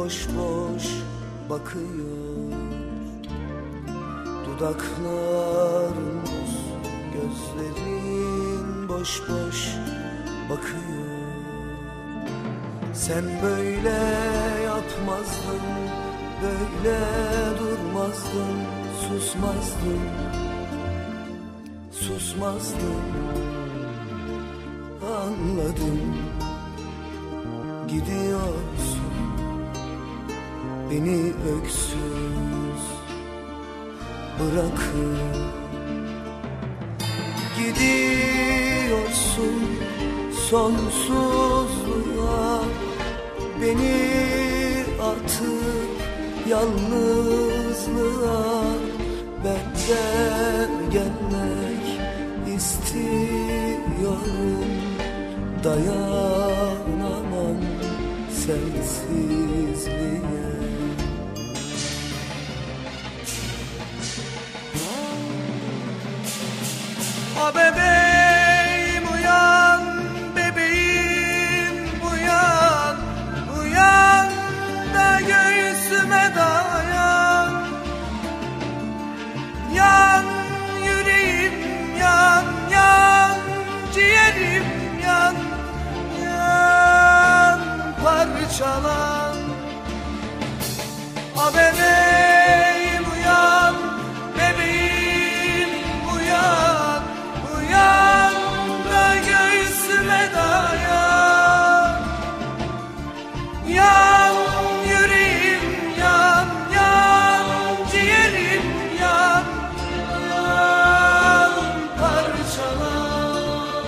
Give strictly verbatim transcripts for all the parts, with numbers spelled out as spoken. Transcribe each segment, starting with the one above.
boş boş bakıyor. Dudakların buz, gözlerin boş boş bakıyor. Sen böyle yapmazdın, böyle durmazdın, susmazdın, susmazdın. Anladım, gidiyorsun, beni öksüz bırakıp. Gidiyorsun sonsuzluğa, beni atıp yalnızlığa. Ben de gelmek istiyorum, dayanamam sensizliğe. A bebeğim uyan, bebeğim uyan, uyan da göğsüme dayan. Yan yüreğim yan, yan ciğerim yan, yan parçalan. A bebeğim uyan, bebeğim uyan, uyan da göğsüme dayan. Yan yüreğim yan, yan ciğerim yan, yan parçalan.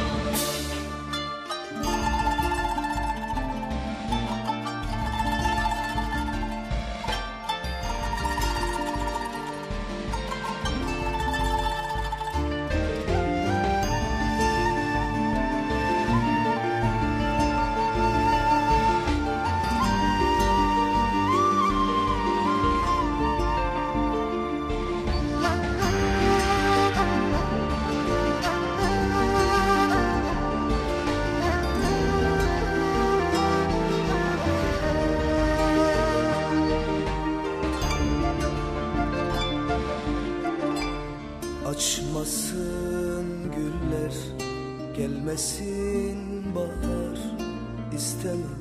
Açmasın güller, gelmesin bahar istemem.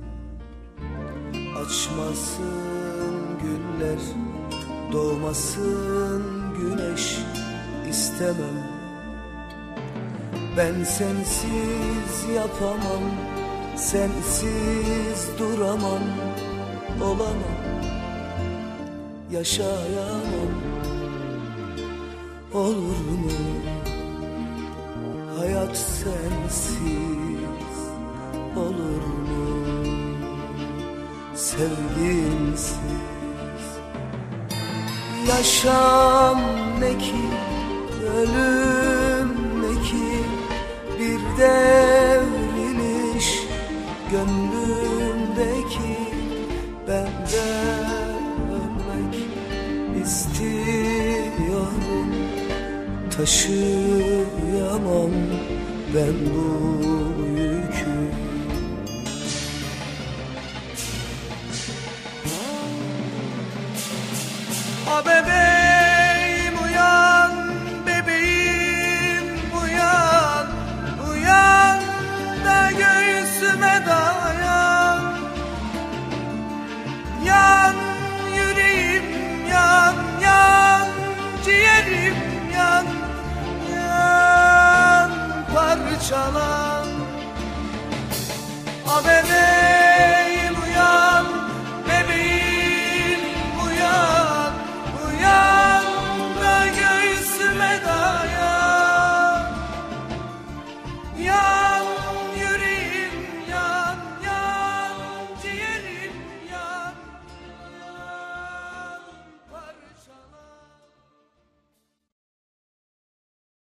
Açmasın güller, doğmasın güneş istemem. Ben sensiz yapamam, sensiz duramam, olamam, yaşayamam. Olur mu hayat sensiz, olur mu sevgimsiz? Yaşam ne ki, ölüm ne ki, bir devriliş gönlümdeki. Ben de ölmek istiyorum, taşıyamam ben bu yükü. A bebeğim uyan, bebeğim uyan, uyan da göğsüme dayan. Yan yüreğim yan, yan ciğerim yan, yan parçalan. A bebeğim